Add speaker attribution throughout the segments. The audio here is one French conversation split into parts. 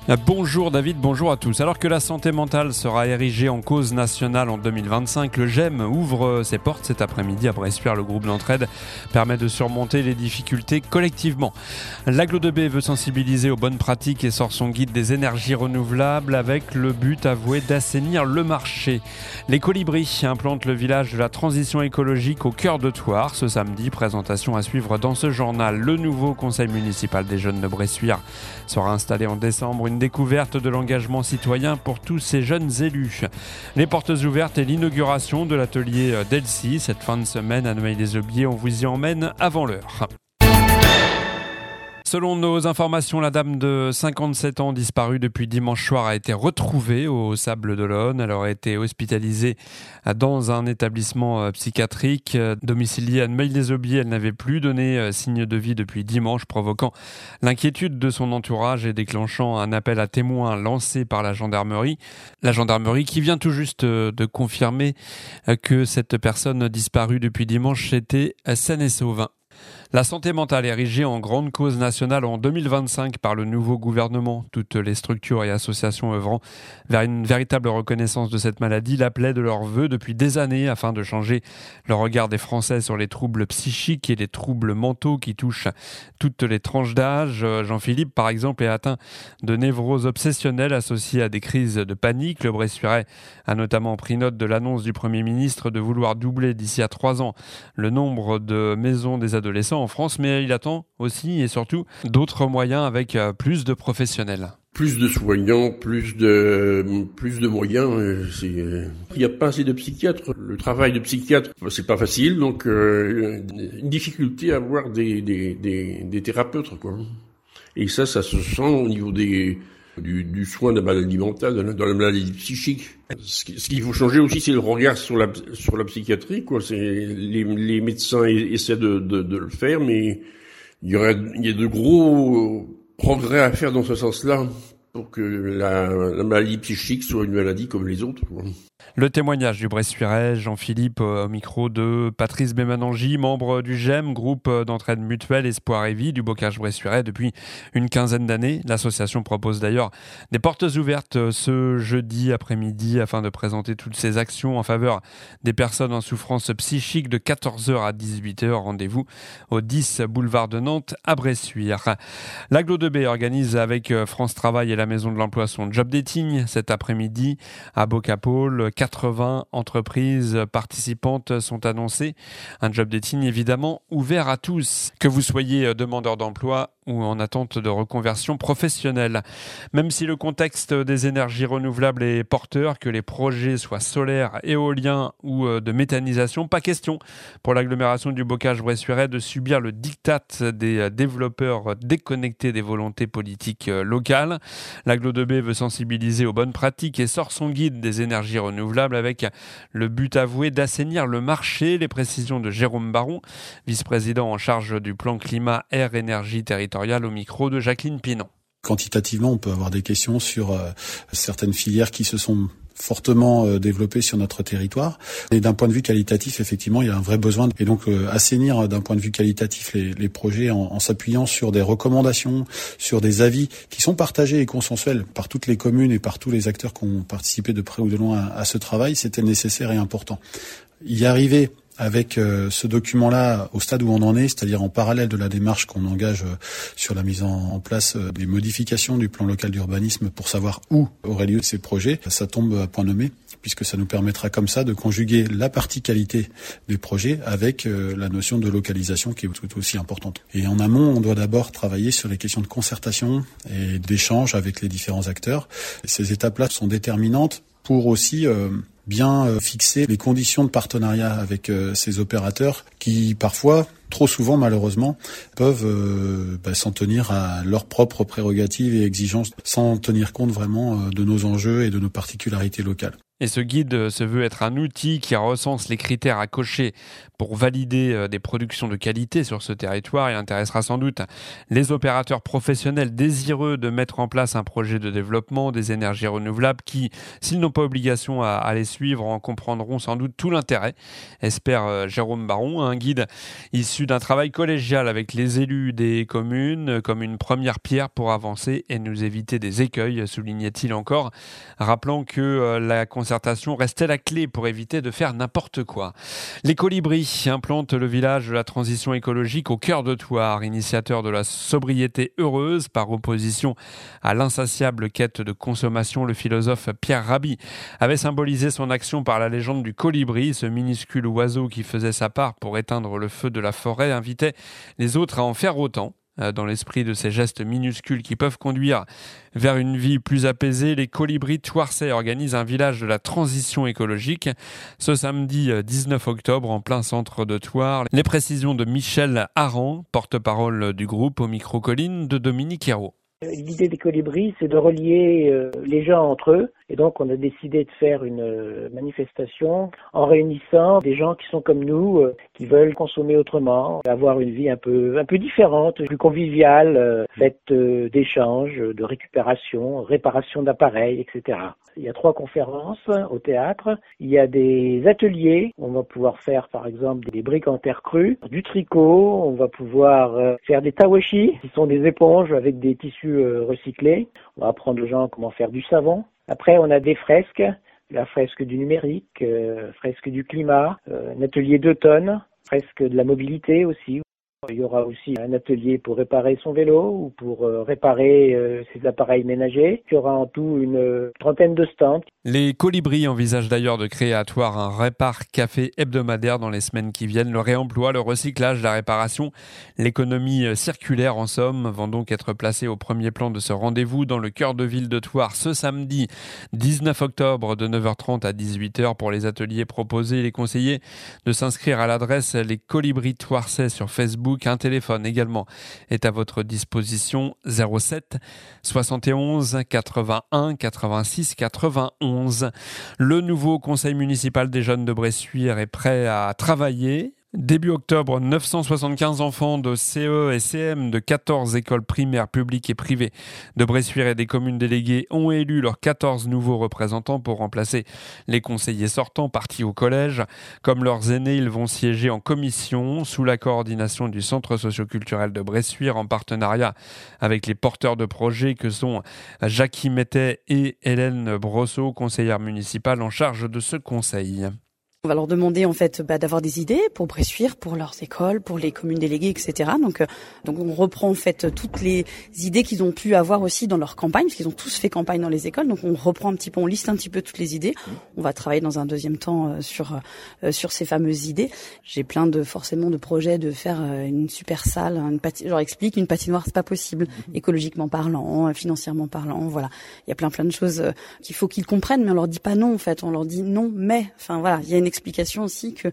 Speaker 1: Bonjour David, bonjour à tous. Alors que la santé mentale sera érigée en cause nationale en 2025, le GEM ouvre ses portes cet après-midi à Bressuire. Le groupe d'entraide permet de surmonter les difficultés collectivement. L'Agglo de B veut sensibiliser aux bonnes pratiques et sort son guide des énergies renouvelables avec le but avoué d'assainir le marché. Les Colibris implantent le village de la transition écologique au cœur de Thouars. Ce samedi, présentation à suivre dans ce journal. Le nouveau conseil municipal des jeunes de Bressuire sera installé en décembre. Une découverte de l'engagement citoyen pour tous ces jeunes élus. Les portes ouvertes et l'inauguration de l'atelier d'Elsie cette fin de semaine à Noailles-les-Aubiers. On vous y emmène avant l'heure. Selon nos informations, la dame de 57 ans disparue depuis dimanche soir a été retrouvée au Sables-d'Olonne. Elle aurait été hospitalisée dans un établissement psychiatrique domicilié à Noailles-les-Aubiers. Elle n'avait plus donné signe de vie depuis dimanche, provoquant l'inquiétude de son entourage et déclenchant un appel à témoins lancé par la gendarmerie. La gendarmerie qui vient tout juste de confirmer que cette personne disparue depuis dimanche était saine et sauve. La santé mentale est érigée en grande cause nationale en 2025 par le nouveau gouvernement. Toutes les structures et associations œuvrant vers une véritable reconnaissance de cette maladie l'appelaient de leur vœu depuis des années afin de changer le regard des Français sur les troubles psychiques et les troubles mentaux qui touchent toutes les tranches d'âge. Jean-Philippe, par exemple, est atteint de névrose obsessionnelle associée à des crises de panique. Le Bressuirais a notamment pris note de l'annonce du Premier ministre de vouloir doubler d'ici à 3 ans le nombre de maisons des adolescents en France, mais il attend aussi et surtout d'autres moyens avec plus de professionnels.
Speaker 2: Plus de soignants, plus de moyens. Il n'y a pas assez de psychiatres. Le travail de psychiatre, c'est pas facile, donc une difficulté à avoir des thérapeutes, quoi. Et ça se sent au niveau du soin de la maladie mentale, dans la maladie psychique. Ce qu'il faut changer aussi, c'est le regard sur la psychiatrie, quoi. C'est les médecins essaient de le faire, mais il y a de gros progrès à faire dans ce sens-là pour que la maladie psychique soit une maladie comme les autres, quoi.
Speaker 1: Le témoignage du Bressuirais, Jean-Philippe, au micro de Patrice Bémanangi, membre du GEM, groupe d'entraide mutuelle Espoir et Vie du Bocage Bressuirais depuis une quinzaine d'années. L'association propose d'ailleurs des portes ouvertes ce jeudi après-midi afin de présenter toutes ses actions en faveur des personnes en souffrance psychique de 14h à 18h. Rendez-vous au 10 boulevard de Nantes à Bressuire. L'Agglo de B organise avec France Travail et la Maison de l'Emploi son job dating cet après-midi à Bocapôle. 80 entreprises participantes sont annoncées. Un job dating évidemment ouvert à tous. Que vous soyez demandeur d'emploi ou en attente de reconversion professionnelle. Même si le contexte des énergies renouvelables est porteur, que les projets soient solaires, éoliens ou de méthanisation, pas question pour l'agglomération du Bocage Bressuirais de subir le diktat des développeurs déconnectés des volontés politiques locales. L'Agglo de B veut sensibiliser aux bonnes pratiques et sort son guide des énergies renouvelables avec le but avoué d'assainir le marché. Les précisions de Jérôme Baron, vice-président en charge du plan climat, air, énergie territoriale, au micro de Jacqueline Pinon.
Speaker 3: Quantitativement, on peut avoir des questions sur certaines filières qui se sont fortement développées sur notre territoire. Et d'un point de vue qualitatif, effectivement, il y a un vrai besoin. Et donc, assainir d'un point de vue qualitatif les projets en s'appuyant sur des recommandations, sur des avis qui sont partagés et consensuels par toutes les communes et par tous les acteurs qui ont participé de près ou de loin à ce travail, c'était nécessaire et important. Y arriver avec ce document-là au stade où on en est, c'est-à-dire en parallèle de la démarche qu'on engage sur la mise en place des modifications du plan local d'urbanisme pour savoir où auraient lieu ces projets, ça tombe à point nommé, puisque ça nous permettra comme ça de conjuguer la partie qualité des projets avec la notion de localisation qui est tout aussi importante. Et en amont, on doit d'abord travailler sur les questions de concertation et d'échange avec les différents acteurs. Ces étapes-là sont déterminantes pour aussi bien fixer les conditions de partenariat avec ces opérateurs qui parfois, trop souvent malheureusement, peuvent s'en tenir à leurs propres prérogatives et exigences sans tenir compte vraiment de nos enjeux et de nos particularités locales.
Speaker 1: Et ce guide se veut être un outil qui recense les critères à cocher pour valider des productions de qualité sur ce territoire et intéressera sans doute les opérateurs professionnels désireux de mettre en place un projet de développement des énergies renouvelables qui, s'ils n'ont pas obligation à les suivre, en comprendront sans doute tout l'intérêt, espère Jérôme Baron, un guide issu d'un travail collégial avec les élus des communes comme une première pierre pour avancer et nous éviter des écueils, soulignait-il encore, rappelant que la concertation restait la clé pour éviter de faire n'importe quoi. Les Colibris implantent le village de la transition écologique au cœur de Thouars, initiateur de la sobriété heureuse par opposition à l'insatiable quête de consommation. Le philosophe Pierre Rabhi avait symbolisé son action par la légende du colibri, ce minuscule oiseau qui faisait sa part pour éteindre le feu de la forêt, invitait les autres à en faire autant. Dans l'esprit de ces gestes minuscules qui peuvent conduire vers une vie plus apaisée, les Colibris Thouarsais organisent un village de la transition écologique ce samedi 19 octobre en plein centre de Thouars. Les précisions de Michel Aran, porte-parole du groupe, au micro Colline de Dominique Hérault.
Speaker 4: L'idée des Colibris, c'est de relier les gens entre eux. Et donc, on a décidé de faire une manifestation en réunissant des gens qui sont comme nous, qui veulent consommer autrement, avoir une vie un peu différente, plus conviviale, faite d'échanges, de réparation d'appareils, etc. Il y a 3 conférences au théâtre. Il y a des ateliers. On va pouvoir faire, par exemple, des briques en terre crue, du tricot. On va pouvoir faire des tawashi, qui sont des éponges avec des tissus recyclés. On va apprendre aux gens comment faire du savon. Après, on a des fresques, la fresque du numérique, fresque du climat, un atelier d'automne, fresque de la mobilité aussi. Il y aura aussi un atelier pour réparer son vélo ou pour réparer ses appareils ménagers. Il y aura en tout une 30aine de stands.
Speaker 1: Les Colibris envisagent d'ailleurs de créer à Thouars un répare café hebdomadaire dans les semaines qui viennent. Le réemploi, le recyclage, la réparation, l'économie circulaire en somme vont donc être placés au premier plan de ce rendez-vous dans le cœur de ville de Thouars ce samedi 19 octobre de 9h30 à 18h pour les ateliers proposés. Les conseillers de s'inscrire à l'adresse Les Colibris Thouarsais sur Facebook. Un téléphone également est à votre disposition, 07 71 81 86 91. Le nouveau conseil municipal des jeunes de Bressuire est prêt à travailler. Début octobre, 975 enfants de CE et CM de 14 écoles primaires publiques et privées de Bressuire et des communes déléguées ont élu leurs 14 nouveaux représentants pour remplacer les conseillers sortants partis au collège. Comme leurs aînés, ils vont siéger en commission sous la coordination du Centre socioculturel de Bressuire en partenariat avec les porteurs de projets que sont Jackie Mettet et Hélène Brosseau, conseillère municipale en charge de ce conseil.
Speaker 5: On va leur demander en fait d'avoir des idées pour Bressuire, pour leurs écoles, pour les communes déléguées, etc. Donc on reprend en fait toutes les idées qu'ils ont pu avoir aussi dans leur campagne, parce qu'ils ont tous fait campagne dans les écoles. Donc on reprend un petit peu, on liste un petit peu toutes les idées. On va travailler dans un deuxième temps sur ces fameuses idées. J'ai plein de projets de faire une super salle, je leur explique, une patinoire c'est pas possible, écologiquement parlant, financièrement parlant, voilà. Il y a plein de choses qu'il faut qu'ils comprennent, mais on leur dit pas non en fait, on leur dit non, mais enfin voilà, il y a une explication aussi que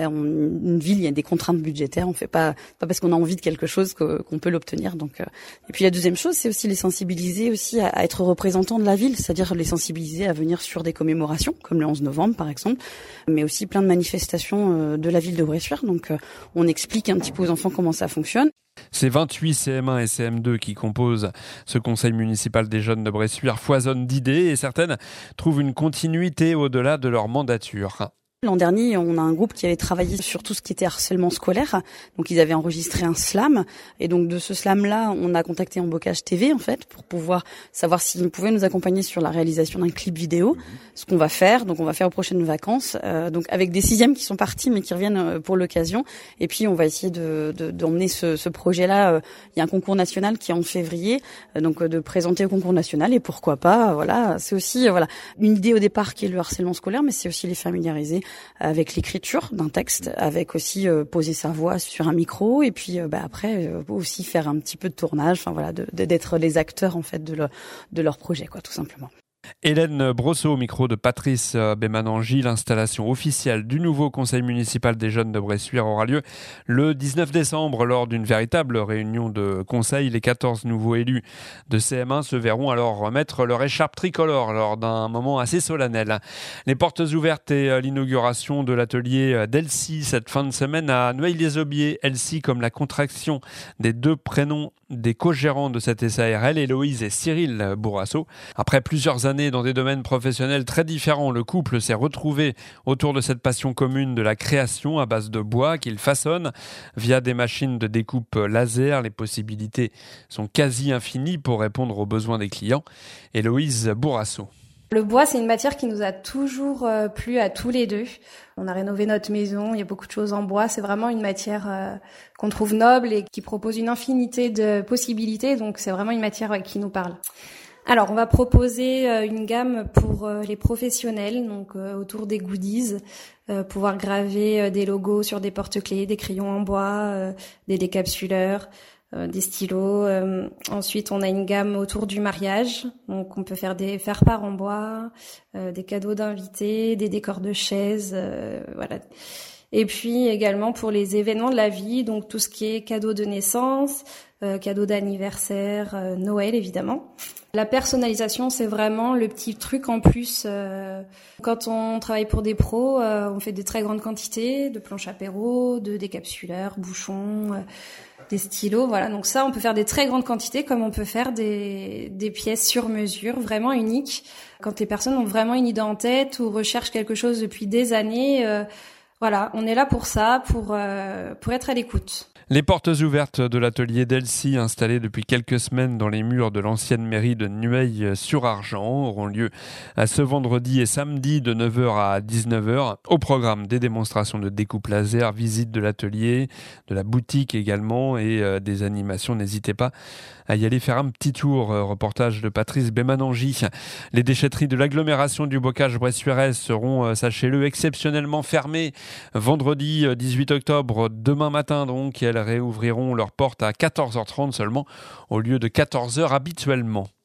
Speaker 5: une ville, il y a des contraintes budgétaires, on fait pas parce qu'on a envie de quelque chose qu'on peut l'obtenir. Donc et puis la deuxième chose, c'est aussi les sensibiliser aussi à être représentants de la ville, c'est-à-dire les sensibiliser à venir sur des commémorations comme le 11 novembre par exemple, mais aussi plein de manifestations de la ville de Bressuire. Donc on explique un petit peu aux enfants comment ça fonctionne.
Speaker 1: Ces 28 CM1 et CM2 qui composent ce conseil municipal des jeunes de Bressuire foisonnent d'idées et certaines trouvent une continuité au-delà de leur mandature.
Speaker 5: L'an dernier, on a un groupe qui avait travaillé sur tout ce qui était harcèlement scolaire. Donc, ils avaient enregistré un slam. Et donc, de ce slam-là, on a contacté Embocage TV, en fait, pour pouvoir savoir s'ils pouvaient nous accompagner sur la réalisation d'un clip vidéo. Ce qu'on va faire. Donc, on va faire aux prochaines vacances. Donc, avec des 6e qui sont partis, mais qui reviennent pour l'occasion. Et puis, on va essayer d'emmener ce projet-là. Il y a un concours national qui est en février. Donc, de présenter au concours national. Et pourquoi pas, voilà. C'est aussi, une idée au départ qui est le harcèlement scolaire, mais c'est aussi les familiariser avec l'écriture d'un texte, avec aussi poser sa voix sur un micro et puis après aussi faire un petit peu de tournage, d'être les acteurs en fait de leur projet, quoi, tout simplement.
Speaker 1: Hélène Brosseau au micro de Patrice Bémanangi. L'installation officielle du nouveau conseil municipal des jeunes de Bressuire aura lieu le 19 décembre lors d'une véritable réunion de conseil. Les 14 nouveaux élus de CM1 se verront alors remettre leur écharpe tricolore lors d'un moment assez solennel. Les portes ouvertes et l'inauguration de l'atelier d'Elsie cette fin de semaine à Noailles-les-Aubiers. Elsie comme la contraction des deux prénoms des co-gérants de cette SARL, Héloïse et Cyril Bourrasso. Après plusieurs années dans des domaines professionnels très différents, le couple s'est retrouvé autour de cette passion commune de la création à base de bois qu'il façonne via des machines de découpe laser. Les possibilités sont quasi infinies pour répondre aux besoins des clients. Héloïse Bourrasso.
Speaker 6: Le bois, c'est une matière qui nous a toujours plu à tous les deux. On a rénové notre maison, il y a beaucoup de choses en bois. C'est vraiment une matière qu'on trouve noble et qui propose une infinité de possibilités. Donc, c'est vraiment une matière qui nous parle. Alors, on va proposer une gamme pour les professionnels, donc autour des goodies, pouvoir graver des logos sur des porte-clés, des crayons en bois, des décapsuleurs, des stylos. Ensuite, on a une gamme autour du mariage. Donc, on peut faire des faire-part en bois, des cadeaux d'invités, des décors de chaises, voilà. Et puis également pour les événements de la vie, donc tout ce qui est cadeaux de naissance, cadeaux d'anniversaire, Noël évidemment. La personnalisation, c'est vraiment le petit truc en plus. Quand on travaille pour des pros, on fait des très grandes quantités de planches apéro, de décapsuleurs, bouchons, des stylos, voilà. Donc ça, on peut faire des très grandes quantités, comme on peut faire des pièces sur mesure, vraiment uniques. Quand les personnes ont vraiment une idée en tête ou recherchent quelque chose depuis des années, voilà, on est là pour ça, pour être à l'écoute.
Speaker 1: Les portes ouvertes de l'atelier d'Elsie, installé depuis quelques semaines dans les murs de l'ancienne mairie de Nueil-sur-Argent, auront lieu ce vendredi et samedi de 9h à 19h. Au programme, des démonstrations de découpe laser, visite de l'atelier, de la boutique également et des animations. N'hésitez pas à y aller faire un petit tour. Reportage de Patrice Bémanangi. Les déchetteries de l'agglomération du Bocage bressuirais seront, sachez-le, exceptionnellement fermées vendredi 18 octobre, demain matin donc. Elles réouvriront leurs portes à 14h30 seulement au lieu de 14h habituellement.